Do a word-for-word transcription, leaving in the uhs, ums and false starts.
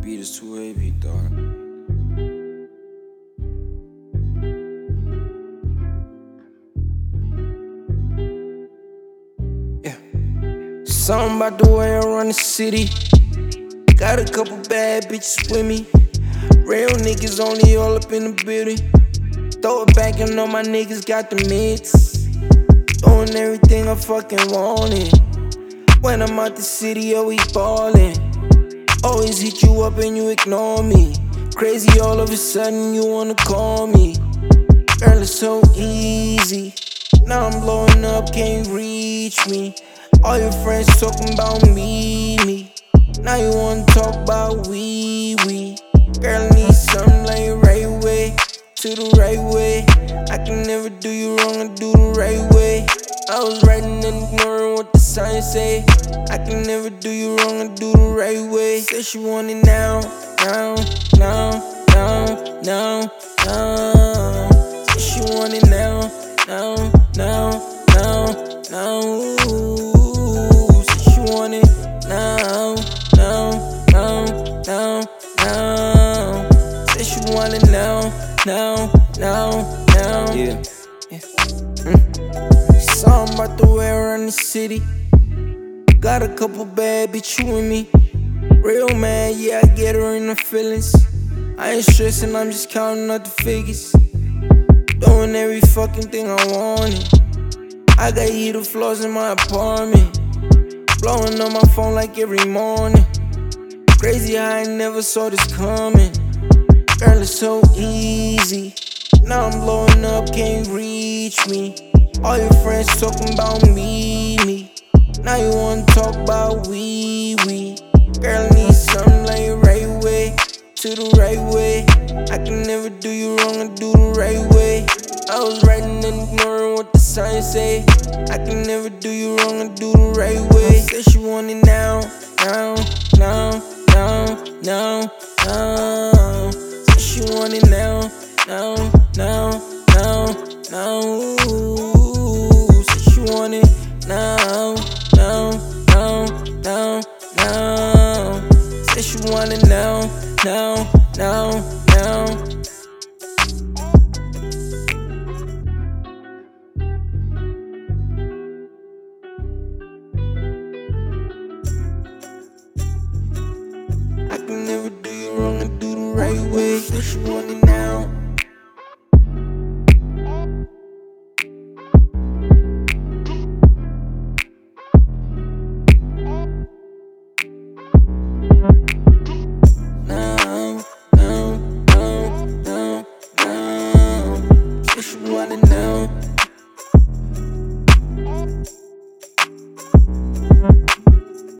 beat is too heavy, dog. Yeah. Something about the way I run the city. Got a couple bad bitches with me. Real niggas only all up in the building. Throw it back and know my niggas got the mix. Doing everything I fucking wanted. When I'm out the city, always ballin'. Always hit you up and you ignore me. Crazy all of a sudden you wanna call me. Girl, it's so easy. Now I'm blowing up, can't reach me. All your friends talking about me, me. Now you wanna talk about we, we. Girl, I need something like right way, to the right way. I can never do you wrong and do the right way. I was writing and ignoring what the signs say. I can never do you wrong and do the right way. Say she want it now, now, now, now, now, now. Say she want it now, now, now, now, now. Ooh. Say she want it now, now, now, now, now. Say she want it now, now, now, now. Yeah. Yeah. Mm. Something about the way I run the city. Got a couple bad bitches with me. Real mad, yeah, I get her in her feelings. I ain't stressing, I'm just counting up the figures. Doing every fucking thing I wanted. I got heated floors in my apartment. Blowing on my phone like every morning. Crazy how I never saw this coming. Girl, it's so easy. Now I'm blowing up, can't reach me. All your friends talking about me, me. Now you wanna talk about we, we. Girl, I need something like right way, to the right way. I can never do you wrong and do the right way. I was writing and ignoring what the signs say. I can never do you wrong and do the right way. Say she want it now, now, now, now, now, now. Say she want it now, now, now, now, now. Ooh. Say she want it now, now, now, now, now. Say she want it now, now, now, now. I can never do you wrong and do the right way. Say she want it